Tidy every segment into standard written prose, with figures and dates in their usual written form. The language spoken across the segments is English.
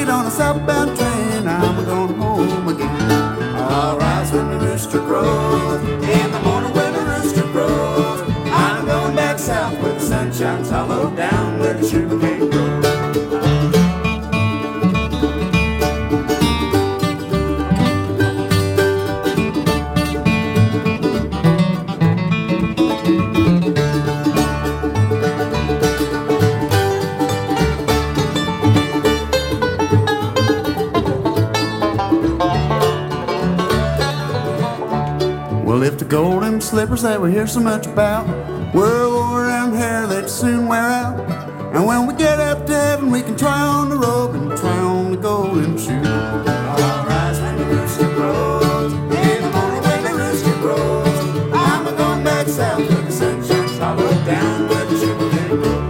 on a southbound train, I'm going home again. I'll rise when the rooster crows, in the morning when the rooster crows. I'm going back south where the sun shines hollow down where the sugar cane grows. Well, if the golden slippers that we hear so much about were worn around hair, they'd soon wear out. And when we get up to heaven, we can try on the robe and try on the golden shoe. I'll rise when the rooster crows, in the morning when the rooster crows. I'm a-going back south where the sun shines hollow down where the sugar cane grows.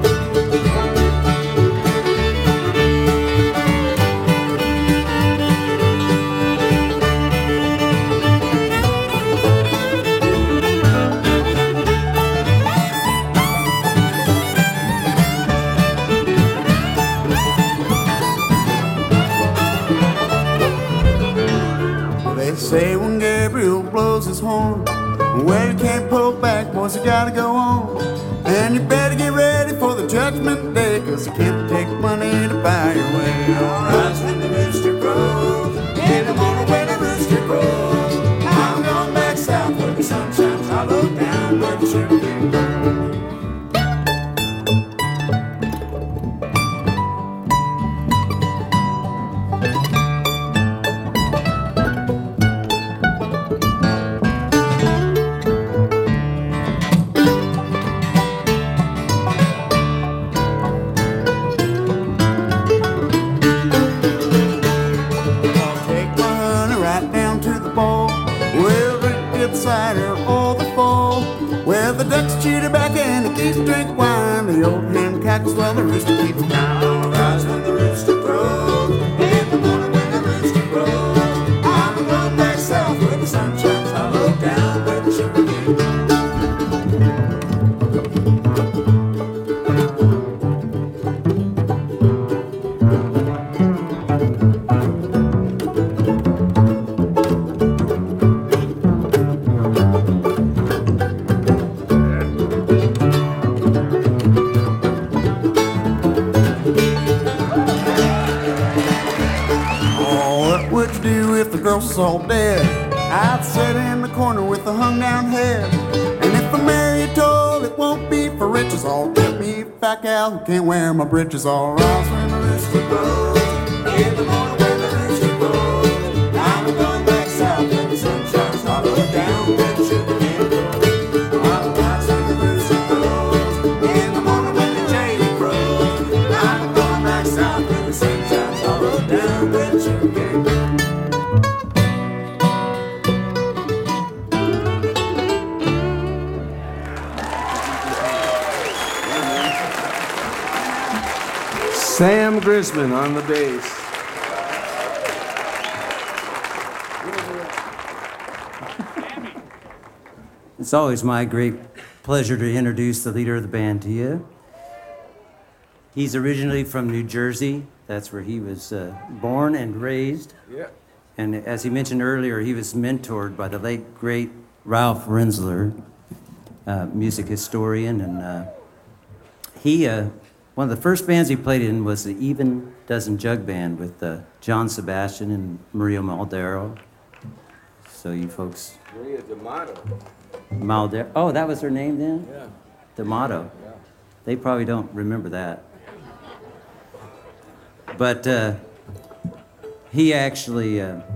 Say when Gabriel blows his horn, well, you can't pull back, boys, you gotta go on. And you better get ready for the judgment day, 'cause you can't take money to buy your way. I'll rise when the rooster crows, in the morning when the rooster crows. I'm going back south where the sun shines hollow down where the sugar cane grows. Drink wine, the old hen cackles while the rooster keeps time. I'll rise when the rooster crows, in the morning when the rooster crows. I'm going back south where the sun shines hollow down where the sugar cane grows. Girls all dead, I'd sit in the corner with a hung down head. And if I marry a toll, it won't be for riches. I'll get me a fat gal who can't wear my britches. I'll rise when the rooster crows, in the morning when the rooster crows. I'm going back south when the sun shines hollow down where the sugar cane grows. I'll rise when the rooster crows, in the morning when the jay crows. I'm going back south when the sun shines hollow down where the sugar cane grows. Sam Grisman on the bass. It's always my great pleasure to introduce the leader of the band to you. He's originally from New Jersey. That's where he was born and raised. Yeah. And as he mentioned earlier, he was mentored by the late, great Ralph Renzler, music historian. And one of the first bands he played in was the Even Dozen Jug Band with John Sebastian and Maria Maldero. So you folks... Maria D'Amato. Maldero. Oh, that was her name then? Yeah. D'Amato. Yeah. They probably don't remember that. But he actually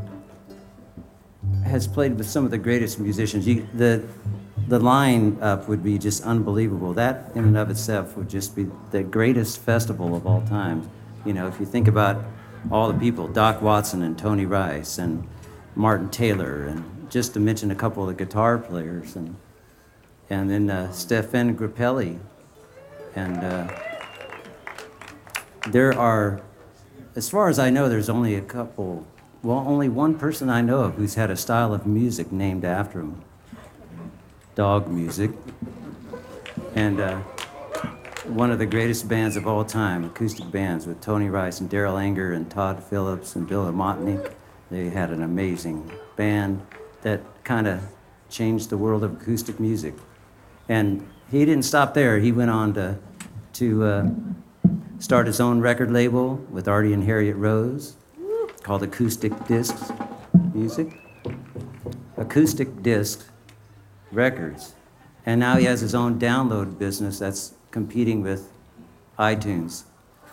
has played with some of the greatest musicians. The line-up would be just unbelievable. That, in and of itself, would just be the greatest festival of all time. You know, if you think about all the people, Doc Watson and Tony Rice and Martin Taylor, and just to mention a couple of the guitar players, and then Stefan Grappelli. And there are, as far as I know, there's only only one person I know of who's had a style of music named after him. Dog music. And one of the greatest bands of all time, acoustic bands with Tony Rice and Daryl Anger and Todd Phillips and Bill Amotny. They had an amazing band that kind of changed the world of acoustic music. And he didn't stop there. He went on to start his own record label with Artie and Harriet Rose called Acoustic Discs Music. Acoustic Discs Records. And now he has his own download business that's competing with iTunes.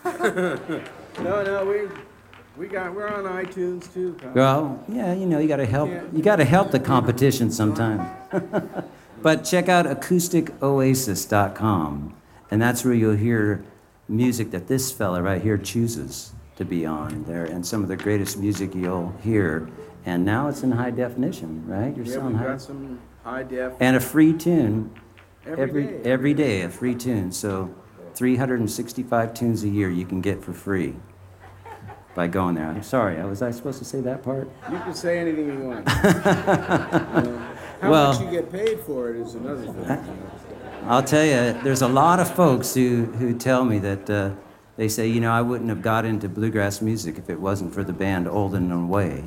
No, we're on iTunes too. Tom. Well, yeah, you know, you gotta help the competition sometime. But check out acousticoasis.com, and that's where you'll hear music that this fella right here chooses to be on there, and some of the greatest music you'll hear. And now it's in high definition, right? You're selling we've got some high def. and a free tune Every day, a free tune. So 365 tunes a year you can get for free by going there. I'm sorry, was I supposed to say that part? You can say anything you want. How Well, much you get paid for it is another thing. I'll tell you, there's a lot of folks who tell me that they say, you know, I wouldn't have got into bluegrass music if it wasn't for the band Olden and Way.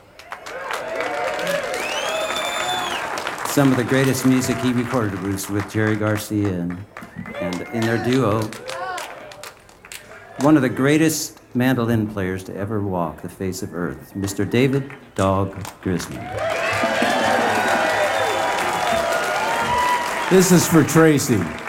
Some of the greatest music he recorded was with Jerry Garcia and in their duo, one of the greatest mandolin players to ever walk the face of earth, Mr. David Dog Grisman. This is for Tracy.